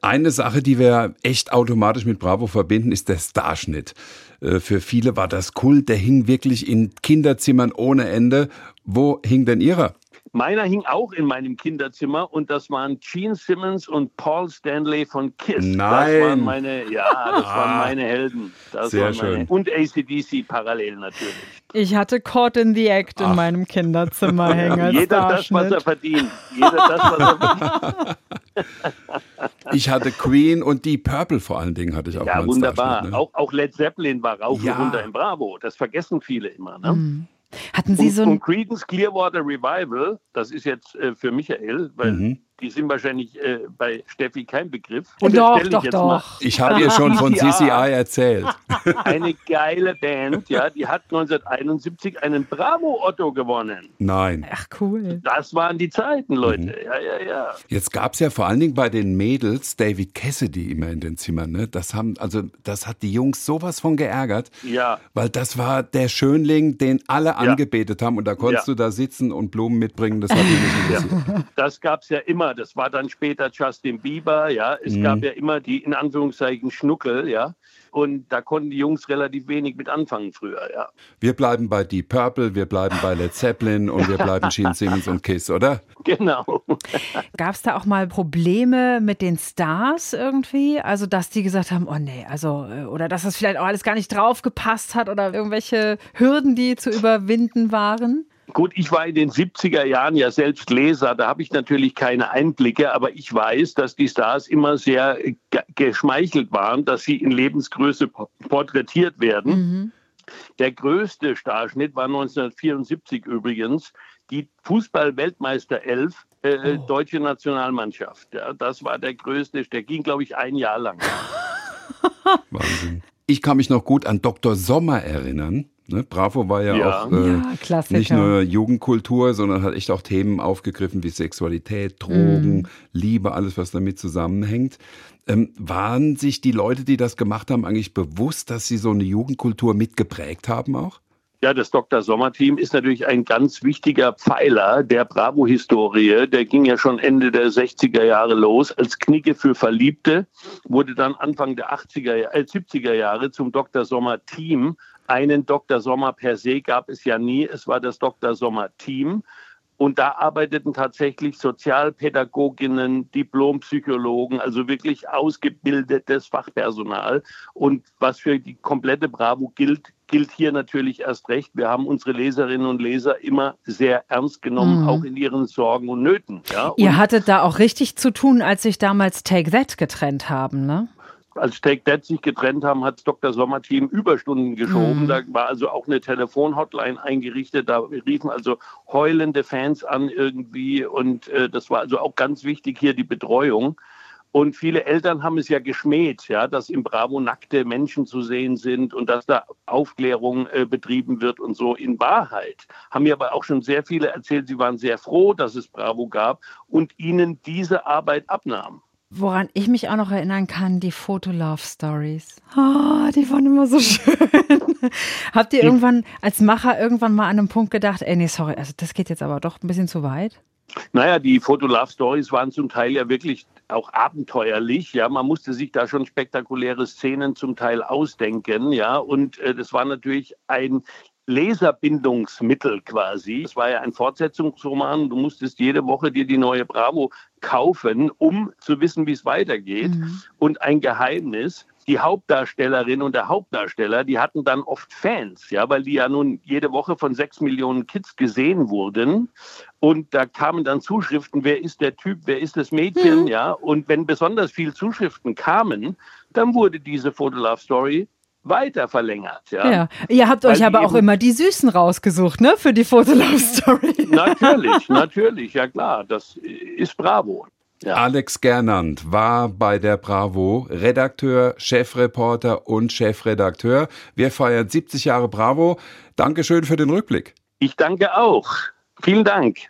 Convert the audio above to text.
Eine Sache, die wir echt automatisch mit Bravo verbinden, ist der Starschnitt. Für viele war das Kult, der hing wirklich in Kinderzimmern ohne Ende. Wo hing denn Ihrer? Meiner hing auch in meinem Kinderzimmer und das waren Gene Simmons und Paul Stanley von Kiss. Nein. Das waren meine Helden. Sehr schön. Und AC/DC parallel natürlich. Ich hatte Caught in the Act in meinem Kinderzimmer hängen als Jeder das, was er verdient. Jeder das, was er verdient. Ich hatte Queen und die Purple vor allen Dingen hatte ich auch. Ja, wunderbar. Ne? Auch Led Zeppelin war rauf und runter in Bravo. Das vergessen viele immer. Ne? Mhm. Hatten Sie und Creedence Clearwater Revival, das ist jetzt für Michael, weil die sind wahrscheinlich bei Steffi kein Begriff. Und doch. Ich habe ihr schon von CCI erzählt. Eine geile Band, ja, die hat 1971 einen Bravo-Otto gewonnen. Nein. Ach, cool. Das waren die Zeiten, Leute. Ja. Jetzt gab es ja vor allen Dingen bei den Mädels David Cassidy immer in den Zimmern. Ne? Das hat die Jungs sowas von geärgert. Ja. Weil das war der Schönling, den alle angebetet haben. Und da konntest du da sitzen und Blumen mitbringen. Das hat mich nicht interessiert. Das gab es ja immer. Das war dann später Justin Bieber. Ja. Es gab ja immer die, in Anführungszeichen, Schnuckel. Ja. Und da konnten die Jungs relativ wenig mit anfangen früher, ja. Wir bleiben bei Deep Purple, wir bleiben bei Led Zeppelin und wir bleiben Gene Simmons und Kiss, oder? Genau. Gab es da auch mal Probleme mit den Stars irgendwie? Also, dass die gesagt haben, oh nee, oder dass das vielleicht auch alles gar nicht drauf gepasst hat oder irgendwelche Hürden, die zu überwinden waren? Gut, ich war in den 70er Jahren ja selbst Leser, da habe ich natürlich keine Einblicke, aber ich weiß, dass die Stars immer sehr geschmeichelt waren, dass sie in Lebensgröße porträtiert werden. Mhm. Der größte Starschnitt war 1974 übrigens, die Fußball-Weltmeister-Elf deutsche Nationalmannschaft. Ja, das war der größte, der ging, glaube ich, ein Jahr lang. Wahnsinn. Ich kann mich noch gut an Dr. Sommer erinnern. Ne, Bravo war ja auch nicht nur Jugendkultur, sondern hat echt auch Themen aufgegriffen wie Sexualität, Drogen, Liebe, alles, was damit zusammenhängt. Waren sich die Leute, die das gemacht haben, eigentlich bewusst, dass sie so eine Jugendkultur mitgeprägt haben auch? Ja, das Dr. Sommer-Team ist natürlich ein ganz wichtiger Pfeiler der Bravo-Historie. Der ging ja schon Ende der 60er Jahre los. Als Knigge für Verliebte wurde dann Anfang der 70er Jahre zum Dr. Sommer-Team. Einen Dr. Sommer per se gab es ja nie. Es war das Dr. Sommer-Team. Und da arbeiteten tatsächlich Sozialpädagoginnen, Diplompsychologen, also wirklich ausgebildetes Fachpersonal. Und was für die komplette Bravo gilt hier natürlich erst recht. Wir haben unsere Leserinnen und Leser immer sehr ernst genommen, auch in ihren Sorgen und Nöten. Ja? Ihr hattet da auch richtig zu tun, als sich damals Take That getrennt haben, ne? Als Take That sich getrennt haben, hat das Dr. Sommer-Team Überstunden geschoben. Da war also auch eine Telefonhotline eingerichtet. Da riefen also heulende Fans an irgendwie. Und das war also auch ganz wichtig hier, die Betreuung. Und viele Eltern haben es ja geschmäht, ja, dass im Bravo nackte Menschen zu sehen sind und dass da Aufklärung betrieben wird und so. In Wahrheit haben mir aber auch schon sehr viele erzählt, sie waren sehr froh, dass es Bravo gab und ihnen diese Arbeit abnahm. Woran ich mich auch noch erinnern kann, die Foto-Love-Stories. Oh, die waren immer so schön. Habt ihr als Macher irgendwann mal an einem Punkt gedacht, nee, sorry, also das geht jetzt aber doch ein bisschen zu weit? Naja, die Foto-Love-Stories waren zum Teil ja wirklich auch abenteuerlich. Ja, man musste sich da schon spektakuläre Szenen zum Teil ausdenken. Ja, und das war natürlich ein Leserbindungsmittel quasi. Es war ja ein Fortsetzungsroman. Du musstest jede Woche dir die neue Bravo kaufen, um zu wissen, wie es weitergeht. Und ein Geheimnis: Die Hauptdarstellerin und der Hauptdarsteller, die hatten dann oft Fans, ja, weil die ja nun jede Woche von 6 Millionen Kids gesehen wurden. Und da kamen dann Zuschriften, wer ist der Typ, wer ist das Mädchen, ja. Und wenn besonders viele Zuschriften kamen, dann wurde diese Foto-Love-Story weiter verlängert. Ja. Ihr habt euch aber auch immer die Süßen rausgesucht, ne, für die Foto-Love-Story. Natürlich, ja klar, das ist Bravo. Ja. Alex Gernand war bei der Bravo Redakteur, Chefreporter und Chefredakteur. Wir feiern 70 Jahre Bravo. Dankeschön für den Rückblick. Ich danke auch. Vielen Dank.